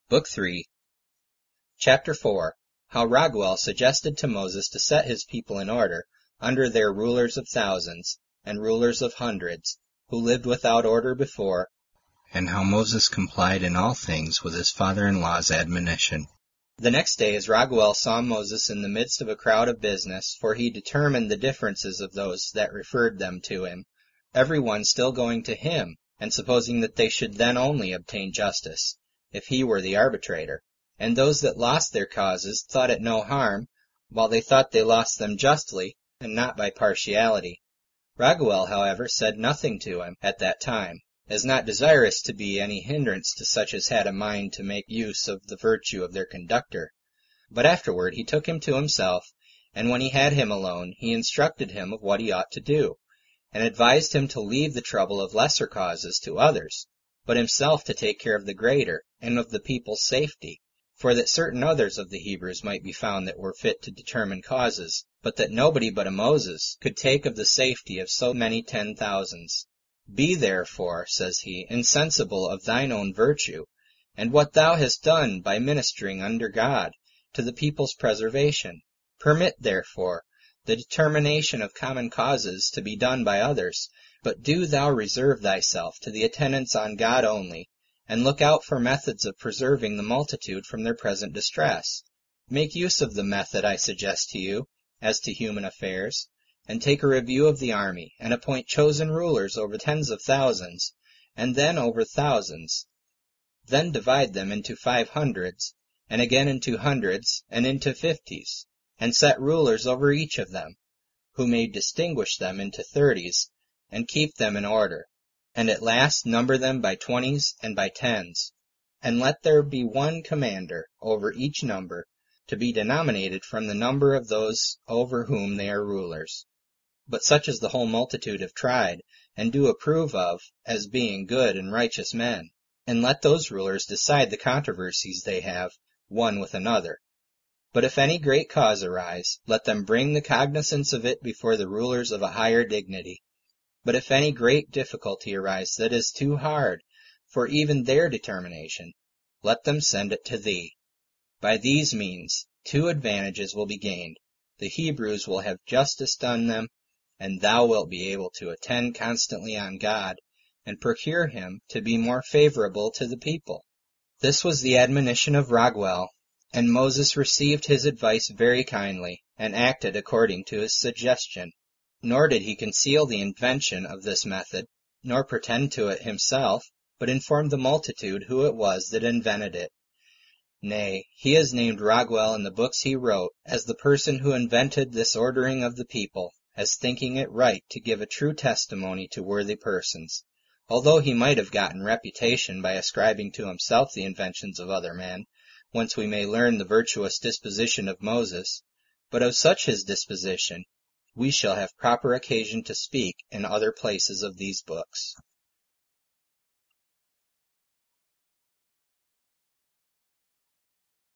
Book 3, Chapter 4. How Raguel suggested to Moses to set his people in order, under their rulers of thousands, and rulers of hundreds, who lived without order before, and how Moses complied in all things with his father-in-law's admonition. The next day, as Raguel saw Moses in the midst of a crowd of business, for he determined the differences of those that referred them to him, every one still going to him, and supposing that they should then only obtain justice, if he were the arbitrator. And those that lost their causes thought it no harm, while they thought they lost them justly, and not by partiality. Raguel, however, said nothing to him at that time, as not desirous to be any hindrance to such as had a mind to make use of the virtue of their conductor. But afterward he took him to himself, and when he had him alone, he instructed him of what he ought to do, and advised him to leave the trouble of lesser causes to others, but himself to take care of the greater, and of the people's safety, for that certain others of the Hebrews might be found that were fit to determine causes, but that nobody but a Moses could take of the safety of so many 10,000s. Be therefore, says he, insensible of thine own virtue, and what thou hast done by ministering under God to the people's preservation. Permit, therefore, the determination of common causes to be done by others, but do thou reserve thyself to the attendance on God only, and look out for methods of preserving the multitude from their present distress. Make use of the method I suggest to you, as to human affairs, and take a review of the army, and appoint chosen rulers over tens of thousands, and then over thousands. Then divide them into 500s, and again into hundreds, and into 50s, and set rulers over each of them, who may distinguish them into 30s, and keep them in order, and at last number them by 20s and by 10s, and let there be one commander over each number, to be denominated from the number of those over whom they are rulers. But such as the whole multitude have tried, and do approve of, as being good and righteous men, and let those rulers decide the controversies they have, one with another. But if any great cause arise, let them bring the cognizance of it before the rulers of a higher dignity. But if any great difficulty arise that is too hard for even their determination, let them send it to thee. By these means 2 advantages will be gained. The Hebrews will have justice done them, and thou wilt be able to attend constantly on God, and procure him to be more favorable to the people. This was the admonition of Raguel, and Moses received his advice very kindly, and acted according to his suggestion. Nor did he conceal the invention of this method, nor pretend to it himself, but informed the multitude who it was that invented it. Nay, he is named Raguel in the books he wrote as the person who invented this ordering of the people, as thinking it right to give a true testimony to worthy persons, although he might have gotten reputation by ascribing to himself the inventions of other men, whence we may learn the virtuous disposition of Moses. But of such his disposition we shall have proper occasion to speak in other places of these books.